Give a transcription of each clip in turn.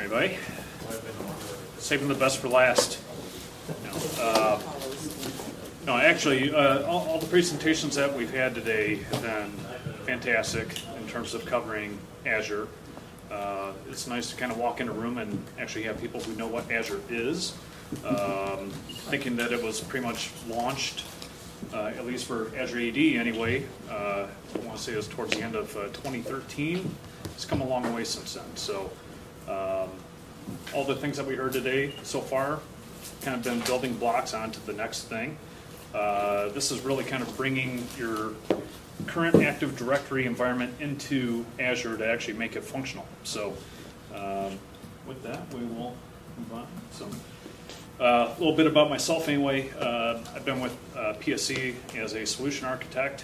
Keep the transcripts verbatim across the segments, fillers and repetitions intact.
anybody? Saving the best for last. No, uh, no actually, uh, all, all the presentations that we've had today have been fantastic in terms of covering Azure. Uh, it's nice to kind of walk in a room and actually have people who know what Azure is. Um, thinking that it was pretty much launched, uh, at least for Azure A D anyway, uh, I want to say it was towards the end of uh, twenty thirteen. It's come a long way since then. So um, all the things that we heard today so far kind of been building blocks onto the next thing. Uh, this is really kind of bringing your current Active Directory environment into Azure to actually make it functional. So um, with that, we will move on. So uh, a little bit about myself anyway. Uh, I've been with uh, P S C as a solution architect.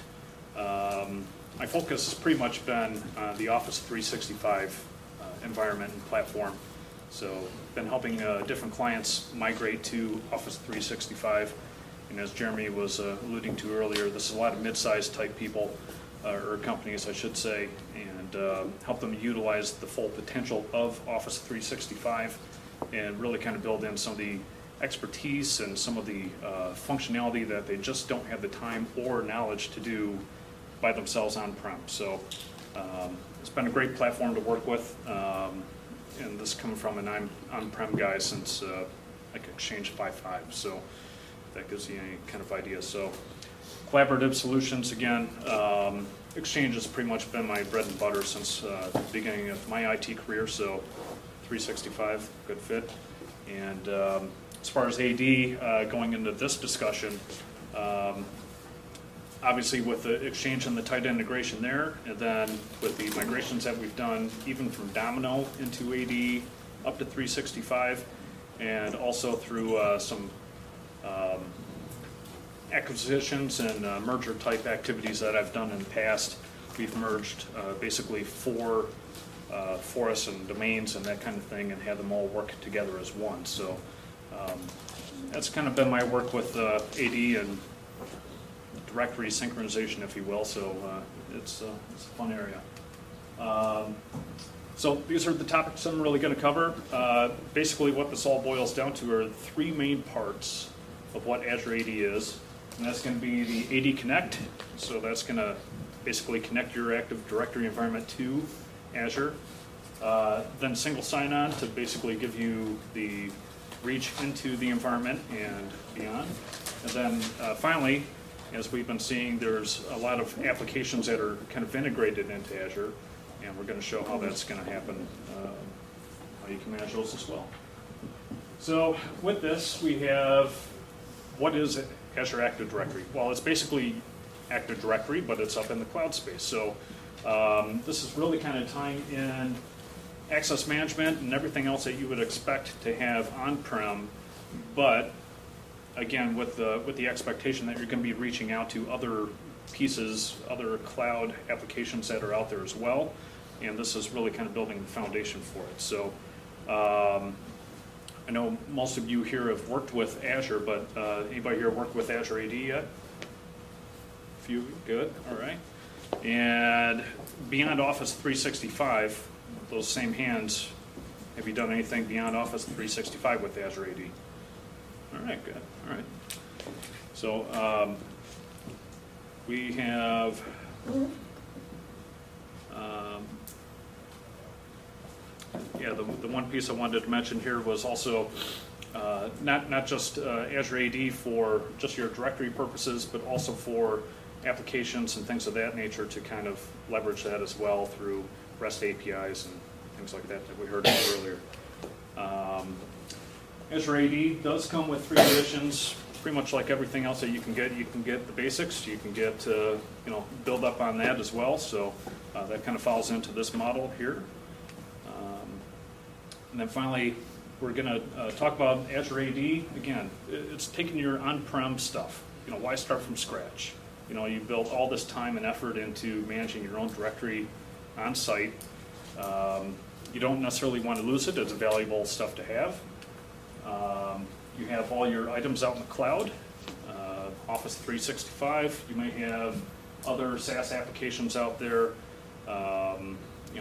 Um, my focus has pretty much been on the Office three sixty-five uh, environment and platform. So been helping uh, different clients migrate to Office three sixty-five. And as Jeremy was uh, alluding to earlier, this is a lot of mid-sized type people, uh, or companies I should say, and uh, help them utilize the full potential of Office three sixty-five and really kind of build in some of the expertise and some of the uh, functionality that they just don't have the time or knowledge to do by themselves on-prem. So um, it's been a great platform to work with, um, and this coming from an on- on-prem guy since uh, like Exchange five point five. So that gives you any kind of idea. So collaborative solutions, again, um, Exchange has pretty much been my bread and butter since uh, the beginning of my I T career, so three sixty-five, good fit. And um, as far as A D, uh, going into this discussion, um, obviously with the Exchange and the tight integration there, and then with the migrations that we've done, even from Domino into A D up to three sixty-five, and also through uh, some Um, acquisitions and uh, merger type activities that I've done in the past. We've merged uh, basically four uh, forests and domains and that kind of thing and had them all work together as one. So um, that's kind of been my work with uh, A D and directory synchronization, if you will. So uh, it's, uh, it's a fun area. Um, So these are the topics I'm really going to cover. Uh, basically what this all boils down to are three main parts of what Azure A D is. And that's going to be the A D Connect. So that's going to basically connect your Active Directory environment to Azure. Uh, then single sign-on to basically give you the reach into the environment and beyond. And then uh, finally, as we've been seeing, there's a lot of applications that are kind of integrated into Azure. And we're going to show how that's going to happen, uh, how you can manage those as well. So with this, we have, what is Azure Active Directory? Well, it's basically Active Directory, but it's up in the cloud space. So um, this is really kind of tying in access management and everything else that you would expect to have on-prem, but again, with the, with the expectation that you're going to be reaching out to other pieces, other cloud applications that are out there as well. And this is really kind of building the foundation for it. So um, I know most of you here have worked with Azure, but uh, anybody here worked with Azure A D yet? A few, good, all right. And beyond Office three sixty-five, those same hands, have you done anything beyond Office three sixty-five with Azure A D? All right, good, all right. So um, we have um, yeah, the, the one piece I wanted to mention here was also uh, not, not just uh, Azure A D for just your directory purposes, but also for applications and things of that nature to kind of leverage that as well through REST A P Is and things like that that we heard about earlier. Um, Azure A D does come with three editions. Pretty much like everything else that you can get, you can get the basics, you can get, uh, you know, build up on that as well. So uh, that kind of falls into this model here. Um, and then finally, we're going to uh, talk about Azure A D. Again, it's taking your on-prem stuff. You know, why start from scratch? You know, you built all this time and effort into managing your own directory on site. Um, you don't necessarily want to lose it. It's valuable stuff to have. Um, You have all your items out in the cloud, uh, Office three sixty-five. You may have other SaaS applications out there, um, you know,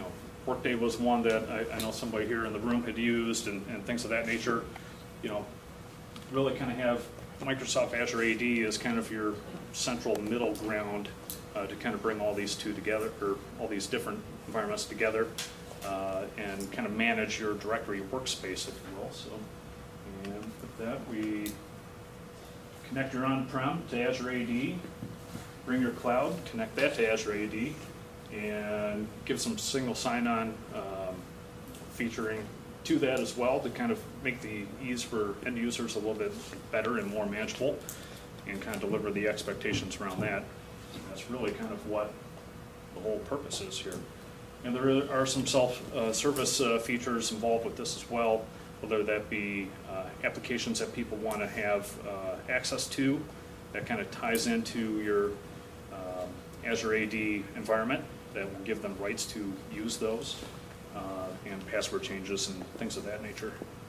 Workday was one that I, I know somebody here in the room had used, and, and things of that nature. You know, really kind of have Microsoft Azure A D as kind of your central middle ground uh, to kind of bring all these two together, or all these different environments together, uh, and kind of manage your directory workspace, if you will. So, and with that, we connect your on-prem to Azure A D, bring your cloud, connect that to Azure A D, and give some single sign-on um, featuring to that as well to kind of make the ease for end users a little bit better and more manageable, and kind of deliver the expectations around that. And that's really kind of what the whole purpose is here. And there are some self-service uh, features involved with this as well, whether that be uh, applications that people want to have uh, access to that kind of ties into your um, Azure A D environment that will give them rights to use those, uh, and password changes and things of that nature.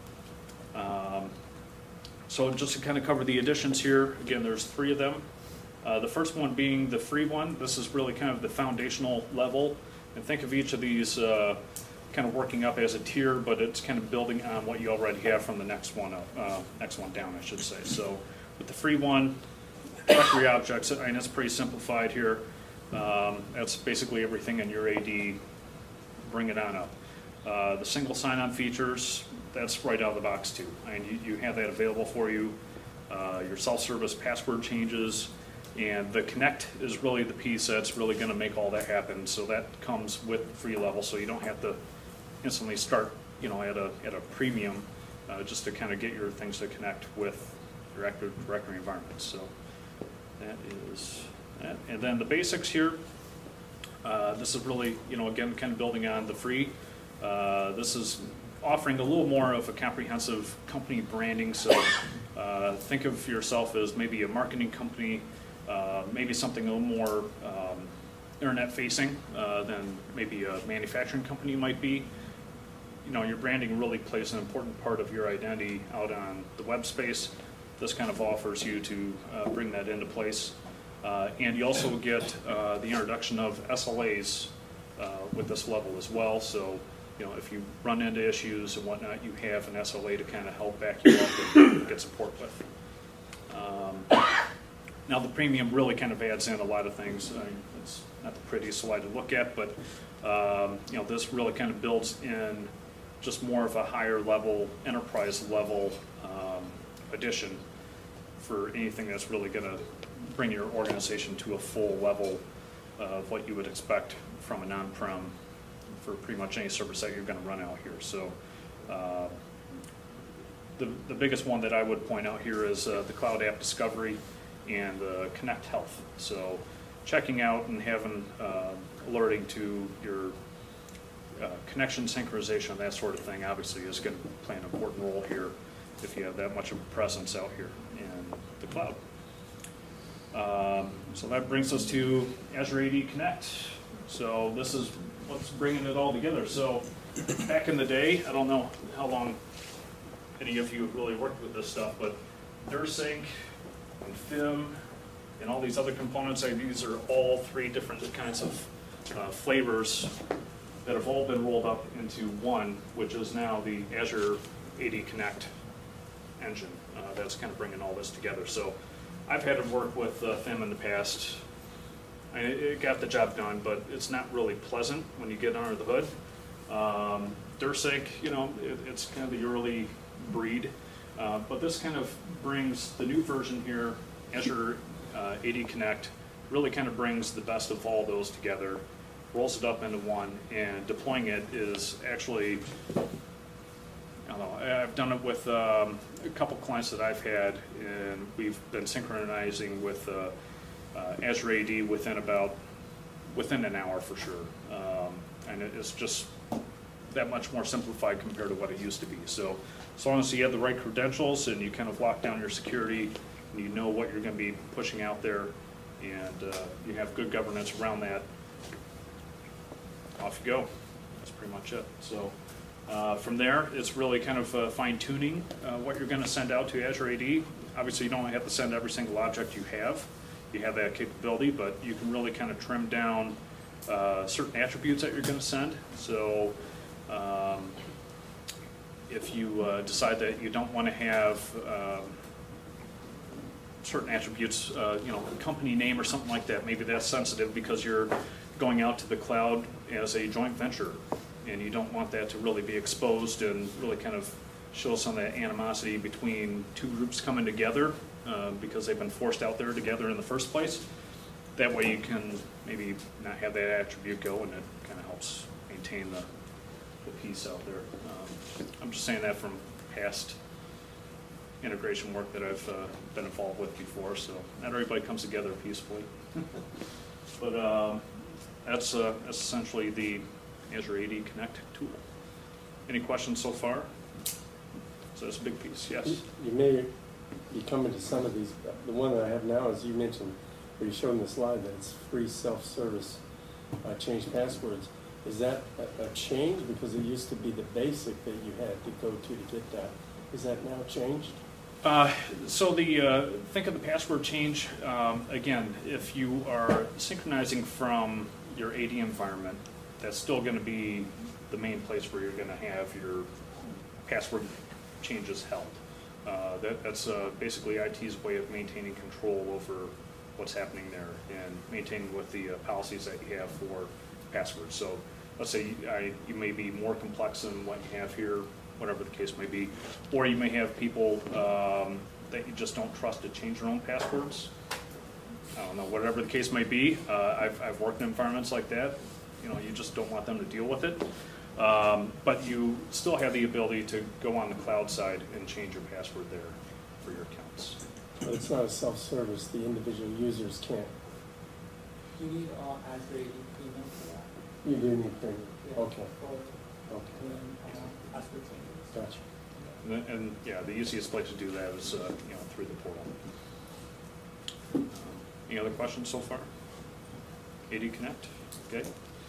Um, so just to kind of cover the additions here, again, there's three of them. Uh, the first one being the free one. This is really kind of the foundational level. And think of each of these uh, kind of working up as a tier, but it's kind of building on what you already have from the next one up, uh, next one down, I should say. So with the free one, directory objects, and it's pretty simplified here. Um, that's basically everything in your A D. Bring it on up. Uh, the single sign-on features, that's right out of the box too. And you, you have that available for you. Uh, your self-service password changes, and the Connect is really the piece that's really going to make all that happen. So that comes with the free level, so you don't have to instantly start, you know, at a at a premium, uh, just to kind of get your things to connect with your Active Directory environment. So that is that. And then the basics here. Uh, this is really, you know, again, kind of building on the free. Uh, this is offering a little more of a comprehensive company branding. So uh, think of yourself as maybe a marketing company, uh, maybe something a little more um, internet facing uh, than maybe a manufacturing company might be. You know, your branding really plays an important part of your identity out on the web space. This kind of offers you to uh, bring that into place. Uh, and you also get uh, the introduction of S L As uh, with this level as well. So, you know, if you run into issues and whatnot, you have an S L A to kind of help back you up and get support with. Um, now, the premium really kind of adds in a lot of things. I mean, it's not the prettiest slide to look at, but um, you know, this really kind of builds in just more of a higher level, enterprise level um, addition for anything that's really going to bring your organization to a full level of what you would expect from an on-prem for pretty much any service that you're going to run out here. So uh, the, the biggest one that I would point out here is uh, the Cloud App Discovery and uh, Connect Health. So checking out and having uh, alerting to your uh, connection synchronization, that sort of thing, obviously is going to play an important role here if you have that much of a presence out here in the cloud. Um, so that brings us to Azure A D Connect. So this is what's bringing it all together. So back in the day, I don't know how long any of you really worked with this stuff, but DirSync and F I M and all these other components, these are all three different kinds of uh, flavors that have all been rolled up into one, which is now the Azure A D Connect engine. Uh, that's kind of bringing all this together. So I've had to work with uh, F I M in the past. I mean, it, it got the job done, but it's not really pleasant when you get under the hood. Um, DirSync, you know, it, it's kind of the early breed, uh, but this kind of brings the new version here, Azure uh, A D Connect, really kind of brings the best of all those together, rolls it up into one, and deploying it is actually, I don't know, I've done it with um, a couple clients that I've had, and we've been synchronizing with uh, uh, Azure A D within about, within an hour for sure. Um, and it's just that much more simplified compared to what it used to be. So as long as you have the right credentials and you kind of lock down your security and you know what you're going to be pushing out there, and uh, you have good governance around that, off you go. That's pretty much it. So uh, from there, it's really kind of uh, fine-tuning uh, what you're going to send out to Azure A D. Obviously, you don't have to send every single object you have. You have that capability, but you can really kind of trim down uh, certain attributes that you're going to send. So um, if you uh, decide that you don't want to have um, certain attributes, uh, you know, company name or something like that, maybe that's sensitive because you're going out to the cloud as a joint venture, and you don't want that to really be exposed and really kind of show some of that animosity between two groups coming together uh, because they've been forced out there together in the first place. That way you can maybe not have that attribute go, and it kind of helps maintain the, the peace out there. Um, I'm just saying that from past integration work that I've uh, been involved with before, so not everybody comes together peacefully. But um, that's, uh, that's essentially the Azure A D Connect tool. Any questions so far? So that's a big piece, yes? You, you may be coming to some of these. The one that I have now, as you mentioned, where you showed in the slide that it's free self-service, uh, change passwords. Is that a, a change? Because it used to be the basic that you had to go to to get that. Is that now changed? Uh, so the uh, think of the password change, um, again, if you are synchronizing from your A D environment, that's still going to be the main place where you're going to have your password changes held. Uh, that, that's uh, basically I T's way of maintaining control over what's happening there and maintaining what the uh, policies that you have for passwords. So let's say you, I, you may be more complex than what you have here, whatever the case may be, or you may have people um, that you just don't trust to change their own passwords. I don't know, whatever the case may be. Uh, I've, I've worked in environments like that. You know, you just don't want them to deal with it. Um, but you still have the ability to go on the cloud side and change your password there for your accounts. But it's not a self-service. The individual users can't. You need all Azure A D premium for that. You do need premium. Yeah, Okay. For Okay. doing uh, password changes. Gotcha. And, and yeah, the easiest place to do that is uh, you know, through the portal. Um, any other questions so far? A D Connect, okay.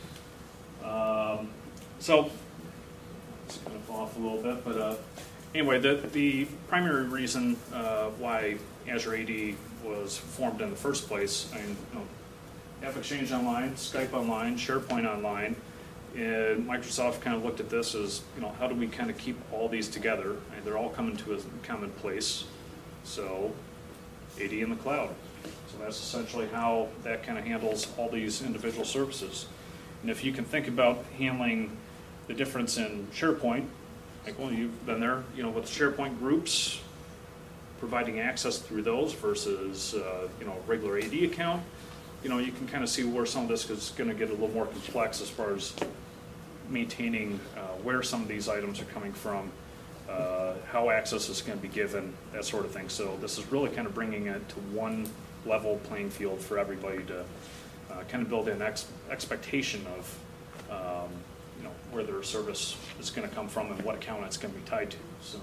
Um, so, it's going to fall off a little bit, but uh, anyway, the, the primary reason uh, why Azure A D was formed in the first place, I mean, you know, AppExchange Online, Skype Online, SharePoint Online, and Microsoft kind of looked at this as, you know, how do we kind of keep all these together? And they're all coming to a common place. So, A D in the cloud. So that's essentially how that kind of handles all these individual services. And if you can think about handling the difference in SharePoint, like, well, you've been there, you know, with SharePoint groups, providing access through those versus, uh, you know, a regular A D account, you know, you can kind of see where some of this is going to get a little more complex as far as maintaining uh, where some of these items are coming from, uh, how access is going to be given, that sort of thing. So this is really kind of bringing it to one level playing field for everybody to uh, kind of build in ex expectation of um, you know, where their service is going to come from and what account it's going to be tied to. So,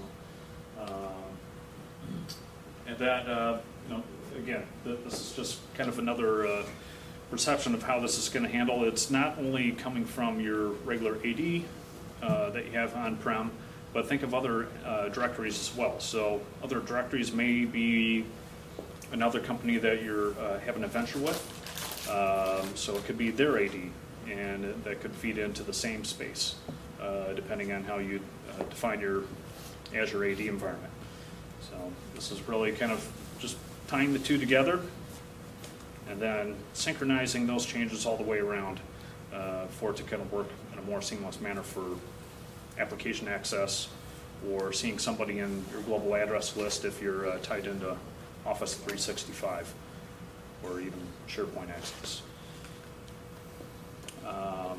um, and that, uh, you know, again, th this is just kind of another uh, perception of how this is going to handle. It's not only coming from your regular A D uh, that you have on-prem, but think of other uh, directories as well. So other directories may be another company that you're uh, having a venture with. Um, so it could be their A D, and that could feed into the same space, uh, depending on how you uh, define your Azure A D environment. So this is really kind of just tying the two together and then synchronizing those changes all the way around uh, for it to kind of work in a more seamless manner for application access or seeing somebody in your global address list if you're uh, tied into Office three sixty-five or even SharePoint access. Um,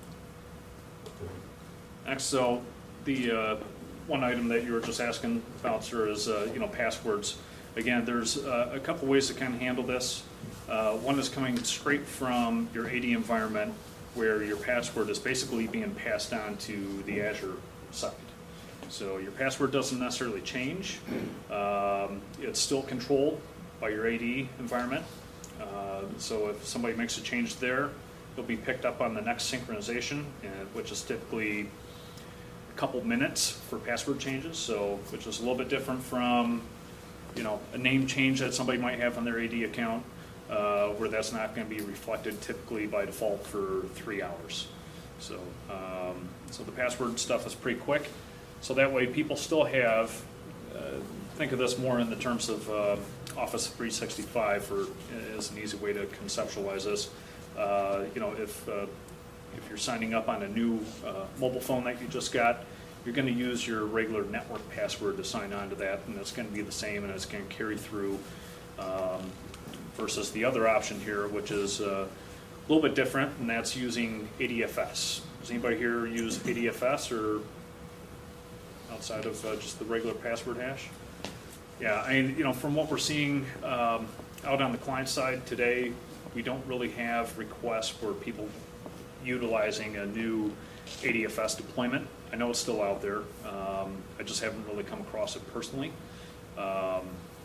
next, so the uh, one item that you were just asking about, sir, is uh, you know, passwords. Again, there's uh, a couple ways to kind of handle this. Uh, one is coming straight from your A D environment, where your password is basically being passed on to the Azure side. So your password doesn't necessarily change. Um, it's still controlled by your A D environment. Uh, so if somebody makes a change there, it'll be picked up on the next synchronization, and, which is typically a couple minutes for password changes. So, which is a little bit different from, you know, a name change that somebody might have on their A D account. uh, where that's not going to be reflected typically by default for three hours. So, um, so the password stuff is pretty quick. So that way people still have, uh, think of this more in the terms of uh, Office three sixty-five for, as an easy way to conceptualize this. Uh, you know, if, uh, if you're signing up on a new uh, mobile phone that you just got, you're going to use your regular network password to sign on to that, and it's going to be the same, and it's going to carry through um, versus the other option here, which is uh, a little bit different, and that's using A D F S. Does anybody here use A D F S or outside of uh, just the regular password hash? Yeah, I mean, you know, from what we're seeing um, out on the client side today, we don't really have requests for people utilizing a new A D F S deployment. I know it's still out there. Um, I just haven't really come across it personally. Um,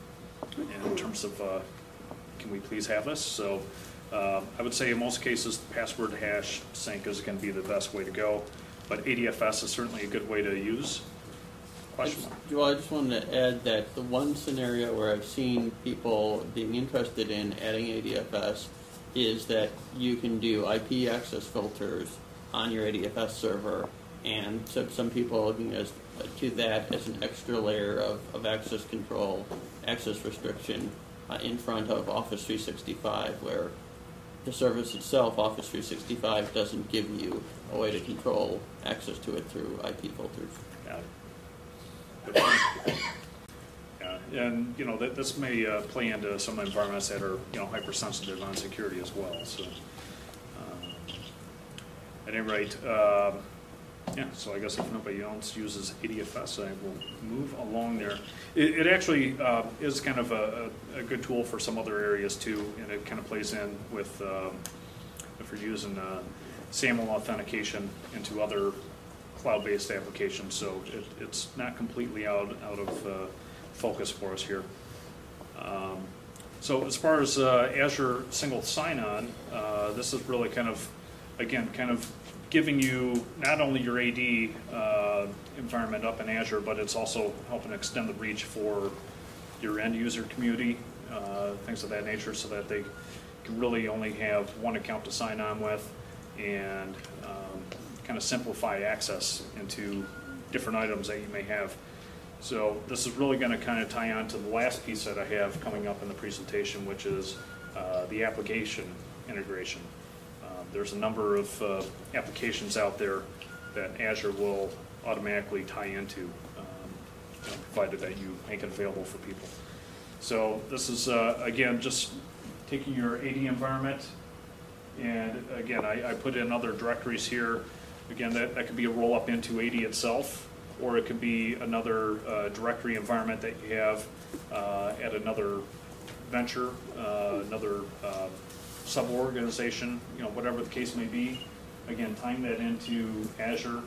in terms of, uh, can we please have this? So uh, I would say in most cases, the password hash sync is going to be the best way to go, but A D F S is certainly a good way to use. Question mark. Well, I just wanted to add that the one scenario where I've seen people being interested in adding A D F S is that you can do I P access filters on your A D F S server, and so some people are looking as, uh, to that as an extra layer of, of access control, access restriction uh, in front of Office three sixty-five, where the service itself, Office three sixty-five, doesn't give you a way to control access to it through I P filters. Got it. Good point. Yeah, and you know that this may uh, play into some environments that are you know hypersensitive on security as well. So, uh, at any rate, um, yeah. So I guess if nobody else uses A D F S, I will move along there. It, it actually uh, is kind of a, a good tool for some other areas too, and it kind of plays in with um, if you're using uh, SAML authentication into other cloud-based applications. So it, it's not completely out out of uh, focus for us here. Um, so as far as uh, Azure single sign-on, uh, this is really kind of, again, kind of giving you not only your A D uh, environment up in Azure, but it's also helping extend the reach for your end user community, uh, things of that nature, so that they can really only have one account to sign on with, and um, kind of simplify access into different items that you may have. So this is really going to kind of tie on to the last piece that I have coming up in the presentation, which is uh, the application integration. Uh, there's a number of uh, applications out there that Azure will automatically tie into, um, you know, provided that you make it available for people. So this is, uh, again, just taking your A D environment, and again, I, I put in other directories here. Again, that, that could be a roll-up into A D itself, or it could be another uh, directory environment that you have uh, at another venture, uh, another uh, sub-organization, you know, whatever the case may be. Again, tying that into Azure,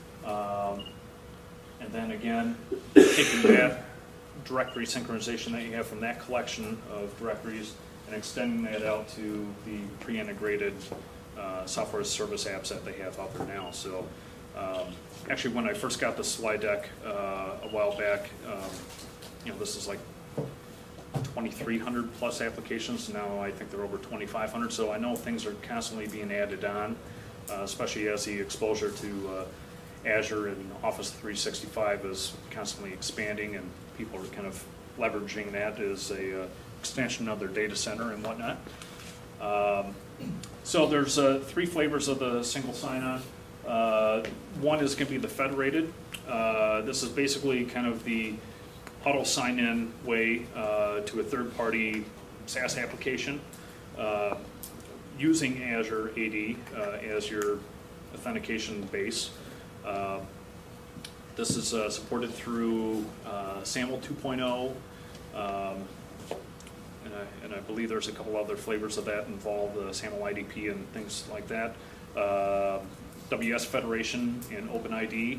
um, and then again, taking that directory synchronization that you have from that collection of directories and extending that out to the pre-integrated uh, software as a service apps that they have out there now. So. Um, Actually, when I first got the slide deck uh, a while back, um, you know, this is like twenty-three hundred plus applications. Now I think they're over twenty-five hundred. So I know things are constantly being added on, uh, especially as the exposure to uh, Azure and Office three sixty-five is constantly expanding, and people are kind of leveraging that as a uh, extension of their data center and whatnot. Um, so there's uh, three flavors of the single sign-on. Uh, one is going to be the federated. Uh, this is basically kind of the auto sign-in way uh, to a third-party SaaS application uh, using Azure A D uh, as your authentication base. Uh, this is uh, supported through uh, SAML two point oh, um, and, I, and I believe there's a couple other flavors of that involved, uh, SAML I D P and things like that. Uh, W S Federation and OpenID.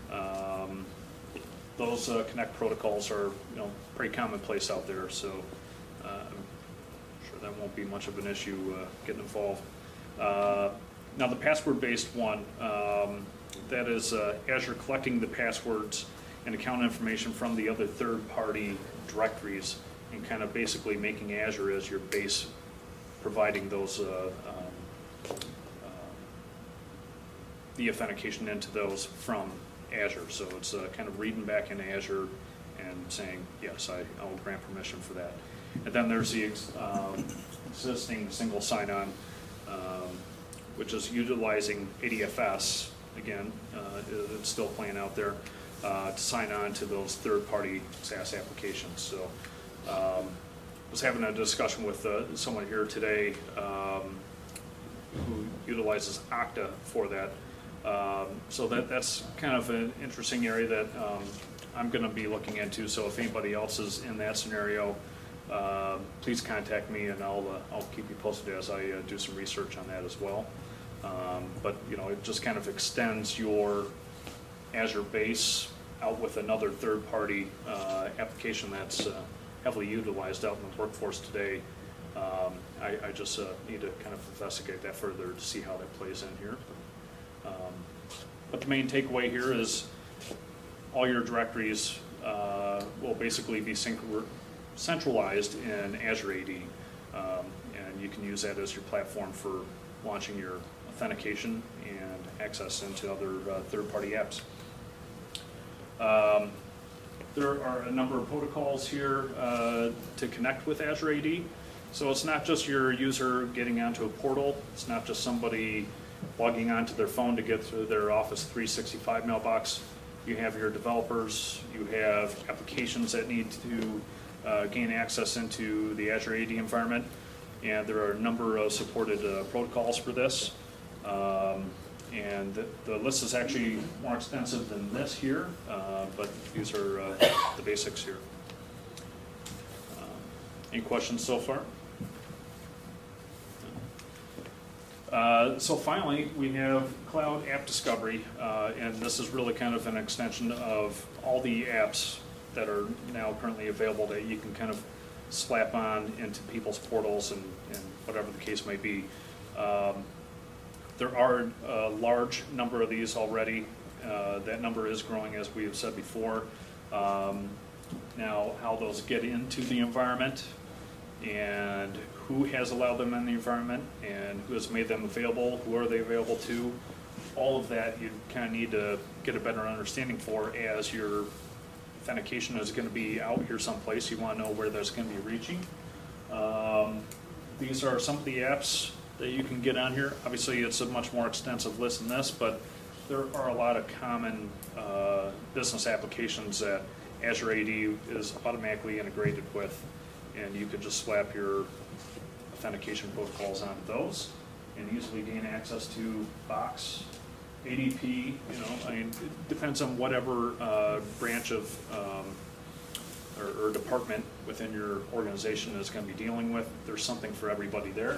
Um, those uh, Connect protocols are, you know, pretty commonplace out there, so uh, I'm sure that won't be much of an issue uh, getting involved. Uh, now the password-based one, um, that is uh, Azure collecting the passwords and account information from the other third-party directories and kind of basically making Azure as your base providing those, uh, um, uh, the authentication into those from Azure. So it's uh, kind of reading back into Azure and saying, yes, I, I will grant permission for that. And then there's the ex- um, existing single sign-on, um, which is utilizing A D F S, again, uh, it's still playing out there, uh, to sign on to those third-party SaaS applications. So um, I was having a discussion with uh, someone here today um, who utilizes Okta for that. Um, so that that's kind of an interesting area that um, I'm going to be looking into. So if anybody else is in that scenario, uh, please contact me, and I'll uh, I'll keep you posted as I uh, do some research on that as well. Um, but you know, it just kind of extends your Azure base out with another third-party uh, application that's uh, heavily utilized out in the workforce today. Um, I, I just uh, need to kind of investigate that further to see how that plays in here. Um, but the main takeaway here is all your directories uh, will basically be synch- centralized in Azure A D, um, and you can use that as your platform for launching your authentication and access into other uh, third-party apps. Um, there are a number of protocols here uh, to connect with Azure A D. So it's not just your user getting onto a portal. It's not just somebody logging onto their phone to get to their Office three sixty-five mailbox. You have your developers. You have applications that need to uh, gain access into the Azure A D environment. And there are a number of supported uh, protocols for this. Um, and the, the list is actually more extensive than this here, uh, but these are uh, the basics here. Uh, any questions so far? Uh, so finally, we have Cloud App Discovery, uh, and this is really kind of an extension of all the apps that are now currently available that you can kind of slap on into people's portals and, and whatever the case may be. Um, there are a large number of these already. Uh, that number is growing, as we have said before. Um, now, how those get into the environment and who has allowed them in the environment and who has made them available, who are they available to, all of that you kind of need to get a better understanding for as your authentication is going to be out here someplace. You want to know where that's going to be reaching. Um, these are some of the apps that you can get on here. Obviously, it's a much more extensive list than this, but there are a lot of common uh, business applications that Azure A D is automatically integrated with, and you could just slap your authentication protocols onto those and easily gain access to Box, A D P. You know, I mean, it depends on whatever uh, branch of um, or, or department within your organization is going to be dealing with. There's something for everybody there.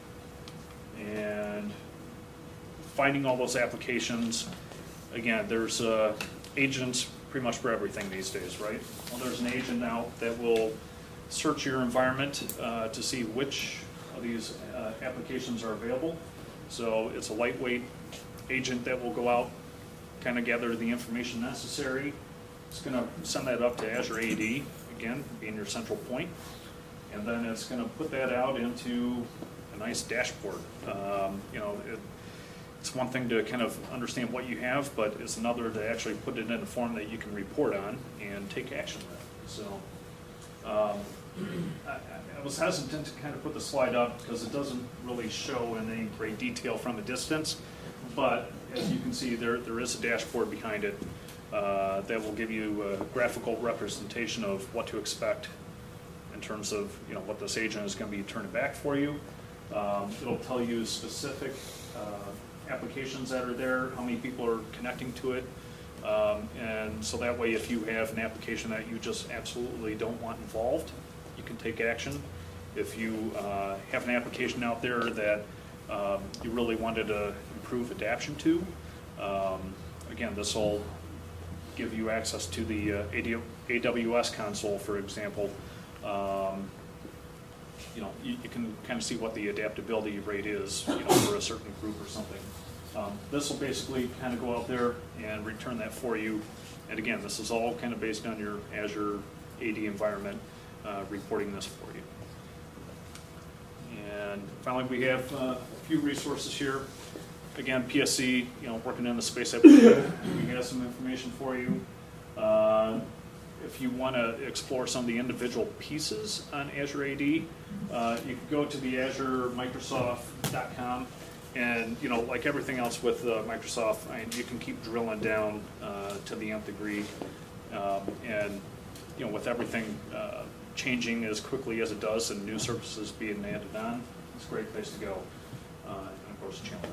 And finding all those applications, again, there's uh, agents pretty much for everything these days, right? Well, there's an agent now that will search your environment uh, to see which of these uh, applications are available. So it's a lightweight agent that will go out, kind of gather the information necessary. It's going to send that up to Azure A D, again, being your central point. And then it's going to put that out into a nice dashboard. Um, you know, it, it's one thing to kind of understand what you have, but it's another to actually put it in a form that you can report on and take action with. So um, I, I was hesitant to kind of put the slide up because it doesn't really show in any great detail from a distance, but as you can see, there there is a dashboard behind it uh, that will give you a graphical representation of what to expect in terms of, you know, what this agent is going to be turning back for you. Um, it'll tell you specific uh, applications that are there, how many people are connecting to it, um, and so that way if you have an application that you just absolutely don't want involved, you can take action. If you uh, have an application out there that um, you really wanted to improve adaption to, um, again, this will give you access to the uh, A W S console, for example. Um, you know, you, you can kind of see what the adaptability rate is, you know, for a certain group or something. Um, this will basically kind of go out there and return that for you. And again, this is all kind of based on your Azure A D environment, uh, reporting this for you. And finally, we have uh, a few resources here. Again, P S C, you know, working in the space application, we have some information for you. Uh, if you want to explore some of the individual pieces on Azure A D, uh, you can go to the azure microsoft dot com, and you know, like everything else with uh, Microsoft, I mean, you can keep drilling down uh, to the nth degree, um, and you know, with everything uh, changing as quickly as it does and new services being added on, it's a great place to go. Uh, and of course, channel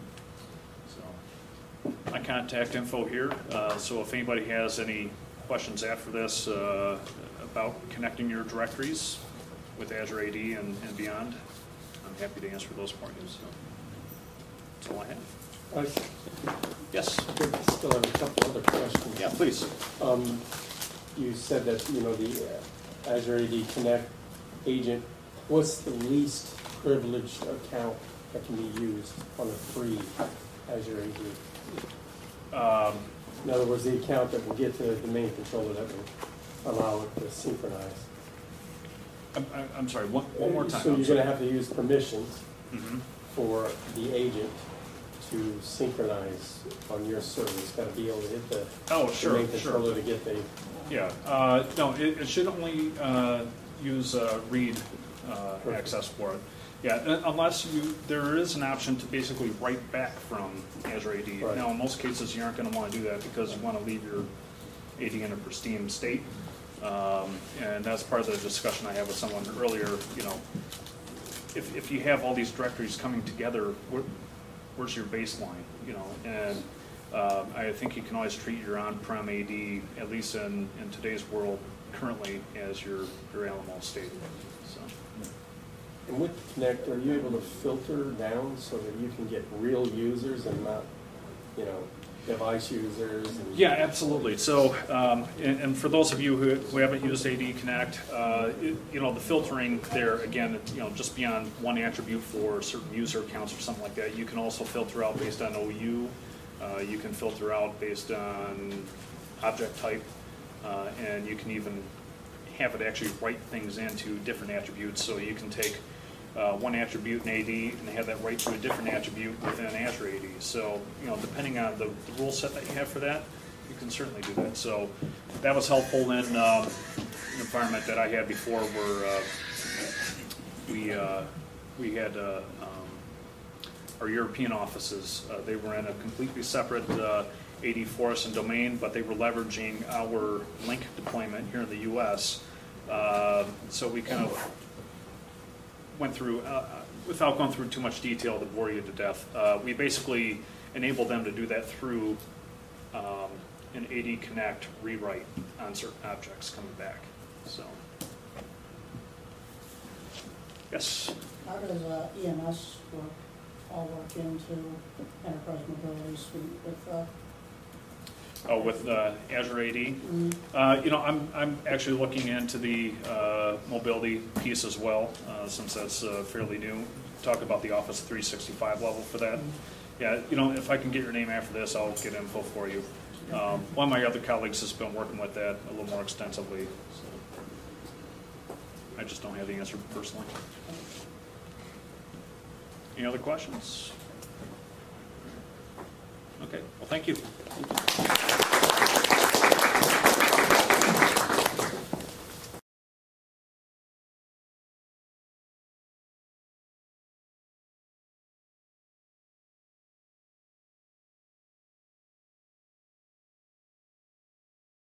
it. So, my contact info here. Uh, so if anybody has any questions after this uh, about connecting your directories with Azure A D and, and beyond, I'm happy to answer those for you. So that's all I have. I Yes. still have a couple other questions. Yeah, please. Um, you said that, you know, the uh, Azure A D Connect agent, what's the least privileged account that can be used on a free Azure A D? Um, In other words, the account that will get to the domain controller that will allow it to synchronize. I'm, I'm- I'm sorry, one, one more time. So I'm you're sorry. going to have to use permissions Mhm. for the agent to synchronize on your server. It's got to be able to hit the Oh, sure, domain sure. controller to get the. Yeah, uh, no, it, it should only uh, use uh, read uh, Perfect. access for it. Yeah, un- unless you, there is an option to basically write back from Azure A D. Right. Now, in most cases, you aren't going to want to do that because you want to leave your A D in a pristine state. Um, and that's part of the discussion I had with someone earlier. You know, if, if you have all these directories coming together, where, where's your baseline? You know, and uh, I think you can always treat your on-prem A D, at least in, in today's world, currently as your your Alamo state. So. And with Connect, are you able to filter down so that you can get real users and not, you know, device users? And Yeah, absolutely. So, um, and, and for those of you who, who haven't used A D Connect, uh, it, you know, the filtering there, again, you know, just beyond one attribute for certain user accounts or something like that, you can also filter out based on O U. Uh, you can filter out based on object type, uh, and you can even have it actually write things into different attributes. So you can take uh, one attribute in A D and have that write to a different attribute within Azure A D. So, you know, depending on the, the rule set that you have for that, you can certainly do that. So that was helpful in uh, an environment that I had before where uh, we uh, we had uh, um, our European offices. Uh, they were in a completely separate uh, A D for us and domain, but they were leveraging our Link deployment here in the U S Uh, so we kind of went through, uh, without going through too much detail to bore you to death, uh, we basically enabled them to do that through um, an A D Connect rewrite on certain objects coming back. So, yes. How does uh, E M S work, all work into Enterprise Mobility Suite with, uh, Oh, with uh, Azure A D. mm, Uh, you know, I'm I'm actually looking into the uh, mobility piece as well, uh, since that's uh, fairly new. Talk about the Office three sixty-five level for that. Yeah, you know, if I can get your name after this, I'll get info for you. Um, one of my other colleagues has been working with that a little more extensively. So I just don't have the answer personally. Any other questions? Okay, well, thank you.